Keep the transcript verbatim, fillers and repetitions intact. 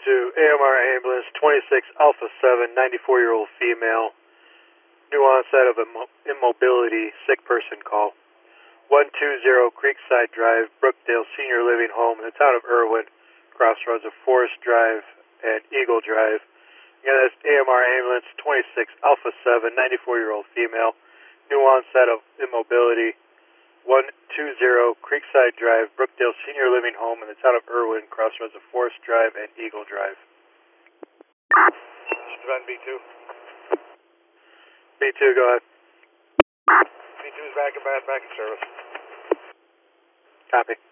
to A M R Ambulance twenty-six Alpha seven, ninety-four-year-old female, new onset of immo immobility, sick person call. one two zero Creekside Drive, Brookdale Senior Living Home in the town of Irwin, crossroads of Forest Drive and Eagle Drive. Again, that's A M R Ambulance twenty-six Alpha seven, ninety-four-year-old female, new onset of immobility, one two zero Creekside Drive, Brookdale Senior Living Home in the town of Irwin, crossroads of Forest Drive and Eagle Drive. Run B two. B two, go ahead. B two is back in, back in service. Copy.